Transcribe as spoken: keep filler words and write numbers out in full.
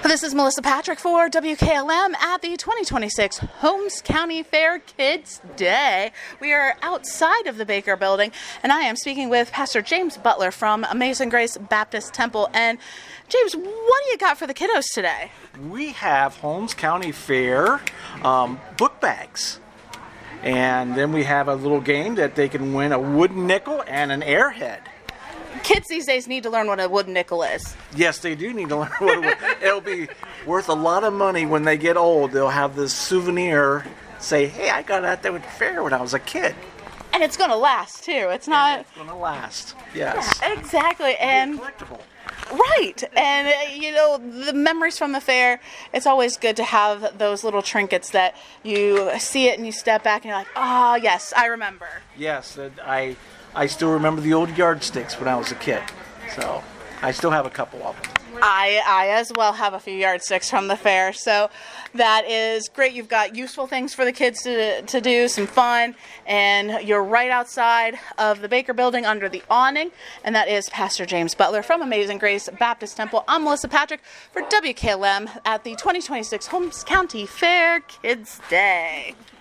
This is Melissa Patrick for W K L M at the twenty twenty-six Holmes County Fair Kids Day. We are outside of the Baker Building, and I am speaking with Pastor James Butler from Amazing Grace Baptist Temple. And James, what do you got for the kiddos today? We have Holmes County Fair um, book bags. And then we have a little game that they can win a wooden nickel and an airhead. Kids these days need to learn what a wooden nickel is. Yes, they do need to learn what it will. It'll be worth a lot of money when they get old. They'll have this souvenir, say, hey, I got out there with the fair when I was a kid. And it's going to last, too. It's not... And it's going to last, yes. Yeah, exactly. And collectible. Right. And, uh, you know, the memories from the fair, it's always good to have those little trinkets that you see it and you step back and you're like, oh, yes, I remember. Yes, I... I still remember the old yardsticks when I was a kid, so I still have a couple of them. I, I as well have a few yardsticks from the fair, so that is great. You've got useful things for the kids to, to do, some fun, and you're right outside of the Baker Building under the awning, and that is Pastor James Butler from Amazing Grace Baptist Temple. I'm Melissa Patrick for W K L M at the twenty twenty-six Holmes County Fair Kids Day.